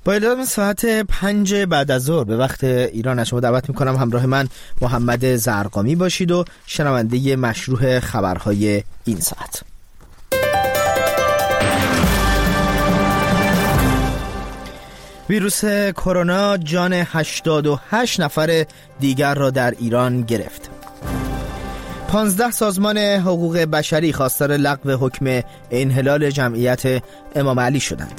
با اعلام ساعت 5 بعد از ظهر به وقت ایران از شما دعوت میکنم همراه من محمد زرقامی باشید و شنونده مشروع خبرهای این ساعت. ویروس کرونا جان 88 نفر دیگر را در ایران گرفت. 15 سازمان حقوق بشری خواستار لغو حکم انحلال جمعیت امام علی شدند.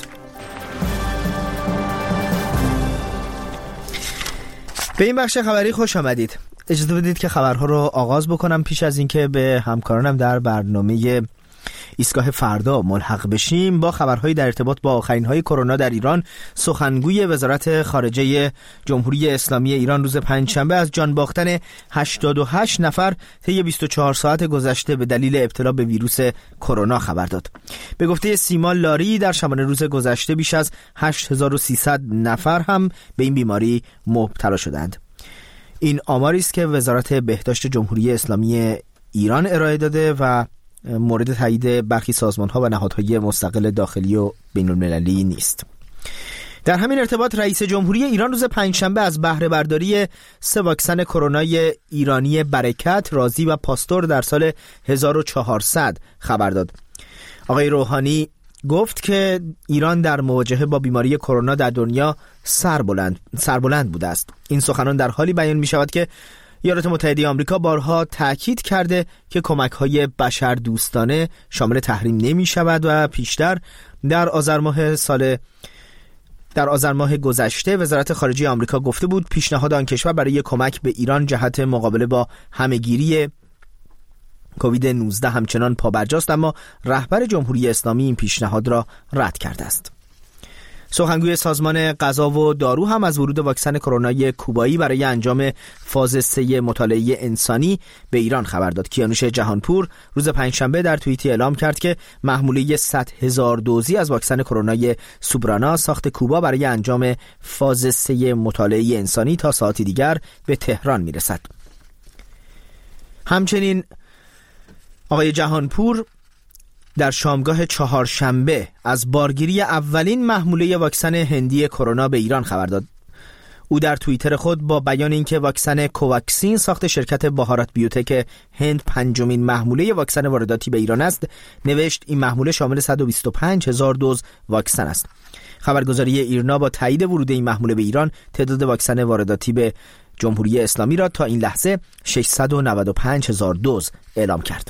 به این بخش خبری خوش آمدید. اجازه بدید که خبرها رو آغاز بکنم پیش از اینکه به همکارانم در برنامه ایستگاه فردا ملحق بشیم با خبرهایی در ارتباط با آخرین‌های کرونا در ایران. سخنگوی وزارت خارجه جمهوری اسلامی ایران روز پنجشنبه از جان باختن 88 نفر طی 24 ساعت گذشته به دلیل ابتلا به ویروس کرونا خبر داد. به گفته سیما لاری در شبانه روز گذشته بیش از 8300 نفر هم به این بیماری مبتلا شدند. این آماری است که وزارت بهداشت جمهوری اسلامی ایران ارائه داده و مورد تایید برخی سازمان‌ها و نهادهای مستقل داخلی و بین‌المللی نیست. در همین ارتباط رئیس جمهوری ایران روز پنجشنبه از بهره برداری 3 واکسن کرونای ایرانی برکت، رازی و پاستور در سال 1400 خبر داد. آقای روحانی گفت که ایران در مواجهه با بیماری کرونا در دنیا سربلند بوده است. این سخنان در حالی بیان می شود که ایالات متحده آمریکا بارها تاکید کرده که کمک‌های بشردوستانه شامل تحریم نمی شود و پیشتر در آذر ماه گذشته وزارت خارجه آمریکا گفته بود پیشنهاد آن کشور برای کمک به ایران جهت مقابله با همه‌گیری کووید 19 همچنان پابرجاست، اما رهبر جمهوری اسلامی این پیشنهاد را رد کرده است. سخنگوی سازمان غذا و دارو هم از ورود واکسن کرونای کوبایی برای انجام فاز 3 مطالعه انسانی به ایران خبر داد. کیانوش جهانپور روز پنجشنبه در توییتی اعلام کرد که محموله 100,000 دوزی از واکسن کرونای سوبرانا ساخت کوبا برای انجام فاز 3 مطالعه انسانی تا ساعتی دیگر به تهران میرسد. همچنین آقای جهانپور در شامگاه چهارشنبه از بارگیری اولین محموله واکسن هندی کرونا به ایران خبر داد. او در توییتر خود با بیان اینکه واکسن کوواکسین ساخت شرکت بهارات بیوتک هند 5مین محموله واکسن وارداتی به ایران است، نوشت این محموله شامل 125,000 دوز واکسن است. خبرگزاری ایرنا با تایید ورود این محموله به ایران تعداد واکسن وارداتی به جمهوری اسلامی را تا این لحظه 695,000 دوز اعلام کرد.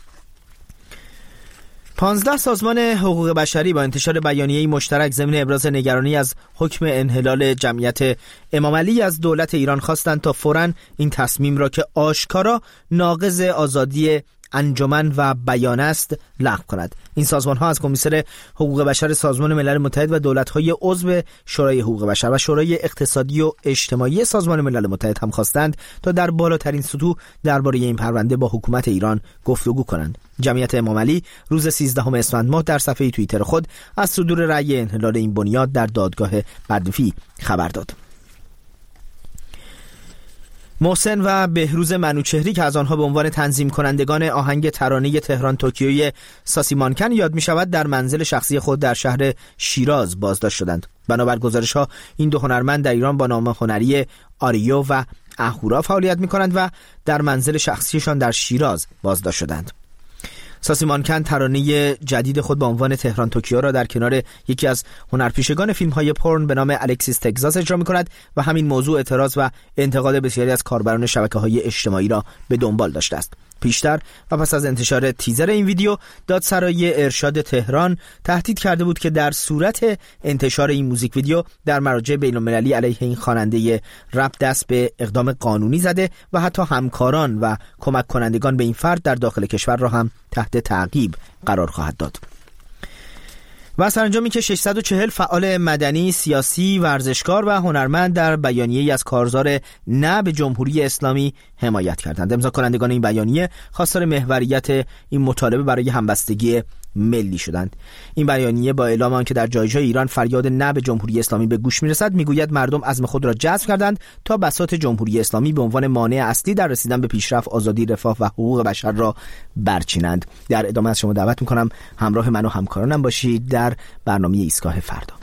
15 سازمان حقوق بشری با انتشار بیانیه‌ای مشترک ضمن ابراز نگرانی از حکم انحلال جمعیت امام علی از دولت ایران خواستند تا فوراً این تصمیم را که آشکارا ناقض آزادی انجمن و بیان است لغو کند. این سازمان‌ها از کمیسر حقوق بشر سازمان ملل متحد و دولت‌های عضو شورای حقوق بشر و شورای اقتصادی و اجتماعی سازمان ملل متحد هم خواستند تا در بالاترین سطوح درباره این پرونده با حکومت ایران گفتگو کنند. جمعیت امام علی روز 13 اسفند ماه در صفحه توییتر خود از صدور رأی انحلال این بنیاد در دادگاه بدوی خبر داد. محسن و بهروز منوچهری که از آنها به عنوان تنظیم کنندگان آهنگ ترانه تهران توکیوی ساسیمانکن یاد می شود در منزل شخصی خود در شهر شیراز بازداشت شدند. بنابر گزارش ها این دو هنرمند در ایران با نام هنری آریو و اهورا فعالیت می کنند و در منزل شخصیشان در شیراز بازداشت شدند. ساسیمانکن ترانه جدید خود با عنوان تهران توکیو را در کنار یکی از هنرپیشگان فیلم‌های پورن به نام الکسیس تگزاس اجرا می‌کند و همین موضوع اعتراض و انتقاد بسیاری از کاربران شبکه‌های اجتماعی را به دنبال داشته است. پیشتر و پس از انتشار تیزر این ویدیو، دادسرای ارشاد تهران تهدید کرده بود که در صورت انتشار این موزیک ویدیو در مراجع بین‌المللی علیه این خواننده رپ دست به اقدام قانونی زده و حتی همکاران و کمک کنندگان به این فرد در داخل کشور را هم تحت تعقیب قرار خواهد داد. و سرانجامی که 640 فعال مدنی، سیاسی، ورزشکار و هنرمند در بیانیه‌ای از کارزار نه به جمهوری اسلامی حمایت کردند. امضا کنندگان این بیانیه خواستار محوریت این مطالبه برای همبستگی ملی شدند. این بیانیه با اعلام آنکه در جای ایران فریاد نه به جمهوری اسلامی به گوش میرسد، میگوید مردم عزم خود را جذب کردند تا بساط جمهوری اسلامی به عنوان مانع اصلی در رسیدن به پیشرفت، آزادی، رفاه و حقوق بشر را برچینند. در ادامه از شما دعوت میکنم همراه من و همکارانم باشید در برنامه ایستگاه فردا.